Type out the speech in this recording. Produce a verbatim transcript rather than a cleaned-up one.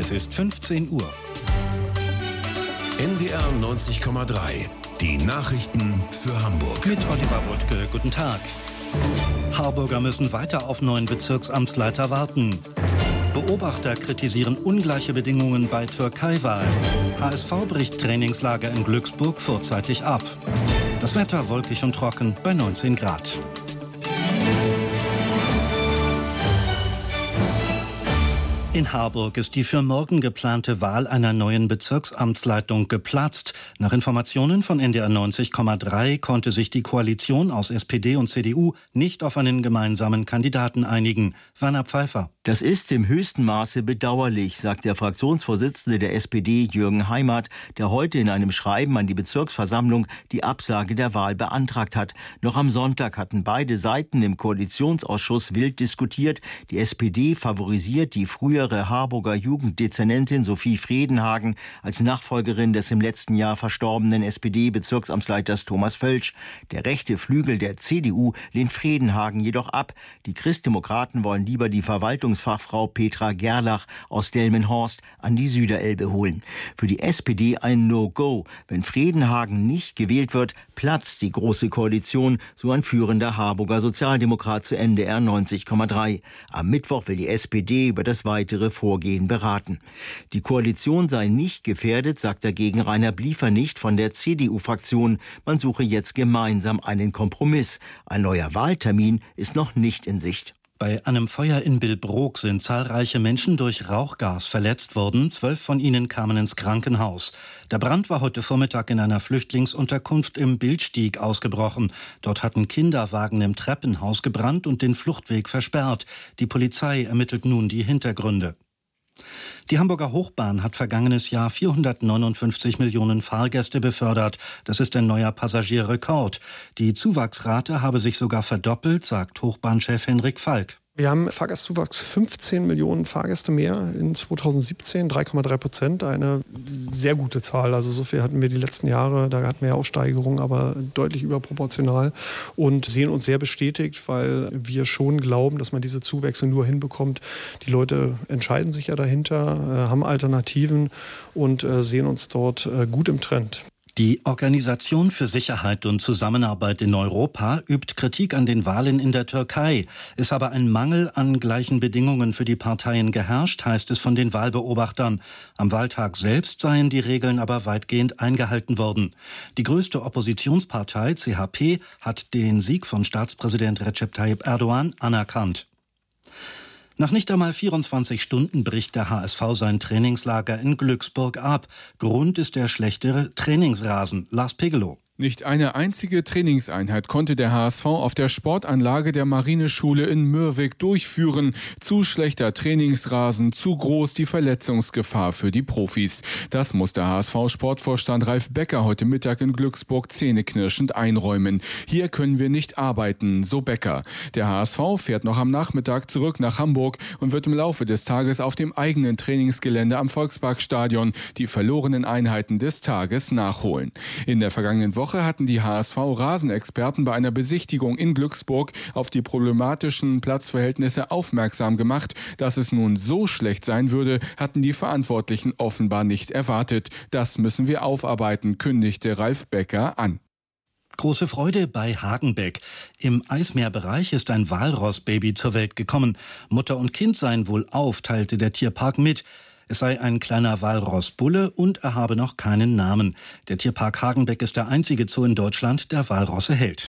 Es ist fünfzehn Uhr. N D R neunzig Komma drei. Die Nachrichten für Hamburg. Mit Oliver Wuttke. Guten Tag. Harburger müssen weiter auf neuen Bezirksamtsleiter warten. Beobachter kritisieren ungleiche Bedingungen bei Türkei-Wahl. H S V bricht Trainingslager in Glücksburg vorzeitig ab. Das Wetter wolkig und trocken bei neunzehn Grad. In Harburg ist die für morgen geplante Wahl einer neuen Bezirksamtsleitung geplatzt. Nach Informationen von N D R neunzig Komma drei konnte sich die Koalition aus S P D und C D U nicht auf einen gemeinsamen Kandidaten einigen. Werner Pfeiffer. Das ist im höchsten Maße bedauerlich, sagt der Fraktionsvorsitzende der S P D, Jürgen Heimat, der heute in einem Schreiben an die Bezirksversammlung die Absage der Wahl beantragt hat. Noch am Sonntag hatten beide Seiten im Koalitionsausschuss wild diskutiert. Die S P D favorisiert die frühere Harburger Jugenddezernentin Sophie Fredenhagen als Nachfolgerin des im letzten Jahr verstorbenen S P D-Bezirksamtsleiters Thomas Völsch. Der rechte Flügel der C D U lehnt Fredenhagen jedoch ab. Die Christdemokraten wollen lieber die Verwaltungsfachfrau Petra Gerlach aus Delmenhorst an die Süderelbe holen. Für die S P D ein No-Go. Wenn Fredenhagen nicht gewählt wird, platzt die Große Koalition, so ein führender Harburger Sozialdemokrat zu N D R neunzig Komma drei. Am Mittwoch will die S P D über das weitere Vorgehen beraten. Die Koalition sei nicht gefährdet, sagt dagegen Rainer Bliefer nicht von der C D U-Fraktion. Man suche jetzt gemeinsam einen Kompromiss. Ein neuer Wahltermin ist noch nicht in Sicht. Bei einem Feuer in Billbrook sind zahlreiche Menschen durch Rauchgas verletzt worden. Zwölf von ihnen kamen ins Krankenhaus. Der Brand war heute Vormittag in einer Flüchtlingsunterkunft im Bildstieg ausgebrochen. Dort hatten Kinderwagen im Treppenhaus gebrannt und den Fluchtweg versperrt. Die Polizei ermittelt nun die Hintergründe. Die Hamburger Hochbahn hat vergangenes Jahr vierhundertneunundfünfzig Millionen Fahrgäste befördert. Das ist ein neuer Passagierrekord. Die Zuwachsrate habe sich sogar verdoppelt, sagt Hochbahnchef Henrik Falk. Wir haben Fahrgastzuwachs fünfzehn Millionen Fahrgäste mehr in zweitausendsiebzehn, drei Komma drei Prozent, eine sehr gute Zahl. Also so viel hatten wir die letzten Jahre, da hatten wir ja auch Steigerungen, aber deutlich überproportional und sehen uns sehr bestätigt, weil wir schon glauben, dass man diese Zuwächse nur hinbekommt. Die Leute entscheiden sich ja dahinter, haben Alternativen und sehen uns dort gut im Trend. Die Organisation für Sicherheit und Zusammenarbeit in Europa übt Kritik an den Wahlen in der Türkei. Es habe ein Mangel an gleichen Bedingungen für die Parteien geherrscht, heißt es von den Wahlbeobachtern. Am Wahltag selbst seien die Regeln aber weitgehend eingehalten worden. Die größte Oppositionspartei, C H P, hat den Sieg von Staatspräsident Recep Tayyip Erdogan anerkannt. Nach nicht einmal vierundzwanzig Stunden bricht der H S V sein Trainingslager in Glücksburg ab. Grund ist der schlechtere Trainingsrasen. Lars Pegelow. Nicht eine einzige Trainingseinheit konnte der H S V auf der Sportanlage der Marineschule in Mürwik durchführen. Zu schlechter Trainingsrasen, zu groß die Verletzungsgefahr für die Profis. Das muss der H S V-Sportvorstand Ralf Becker heute Mittag in Glücksburg zähneknirschend einräumen. Hier können wir nicht arbeiten, so Becker. Der H S V fährt noch am Nachmittag zurück nach Hamburg und wird im Laufe des Tages auf dem eigenen Trainingsgelände am Volksparkstadion die verlorenen Einheiten des Tages nachholen. In der vergangenen Woche hatten die H S V-Rasenexperten bei einer Besichtigung in Glücksburg auf die problematischen Platzverhältnisse aufmerksam gemacht. Dass es nun so schlecht sein würde, hatten die Verantwortlichen offenbar nicht erwartet. Das müssen wir aufarbeiten, kündigte Ralf Becker an. Große Freude bei Hagenbeck. Im Eismeerbereich ist ein Walrossbaby zur Welt gekommen. Mutter und Kind seien wohlauf, teilte der Tierpark mit. Es sei ein kleiner Walrossbulle und er habe noch keinen Namen. Der Tierpark Hagenbeck ist der einzige Zoo in Deutschland, der Walrosse hält.